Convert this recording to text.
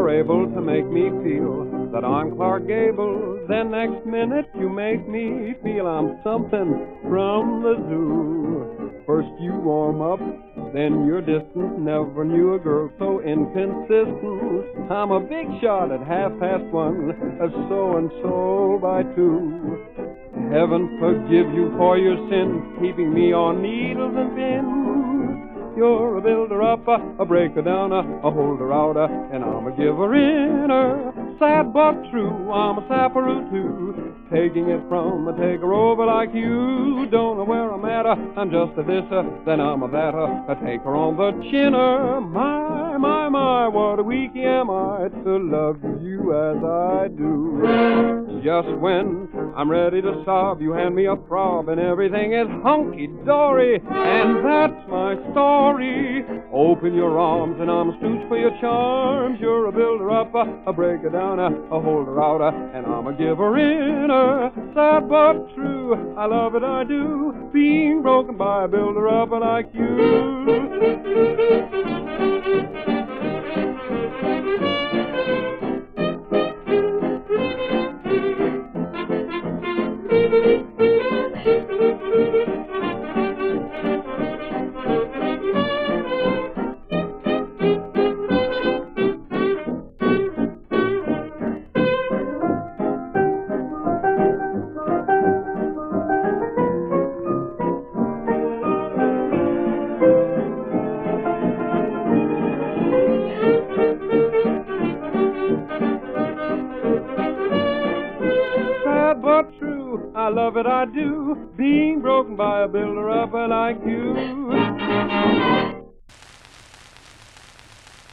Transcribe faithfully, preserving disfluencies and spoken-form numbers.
you're able to make me feel that I'm Clark Gable. Then next minute you make me feel I'm something from the zoo. First you warm up, then you're distant. Never knew a girl so inconsistent. I'm a big shot at half past one, a so-and-so by two. Heaven forgive you for your sins, keeping me on needles and pins. You're a builder-upper, a breaker-downer, a holder-outer, and I'm a giver-inner. Sad but true, I'm a sapperoo too, taking it from a taker-over like you. Don't know where I'm at, I'm just a thisser, then I'm a thatter, a taker on the chinner. My, my, my, what a weakie am I to love you as I do. Just when I'm ready to sob, you hand me a throb, and everything is hunky-dory, and that's my story. Open your arms and I'm a stooge for your charms. You're a builder-upper, a breaker-downer, a holder-outer, and I'm a giver-inner. Sad but true, I love it, I do, being broken by a builder-upper like you. But true, I love it, I do, being broken by a builder-upper like you.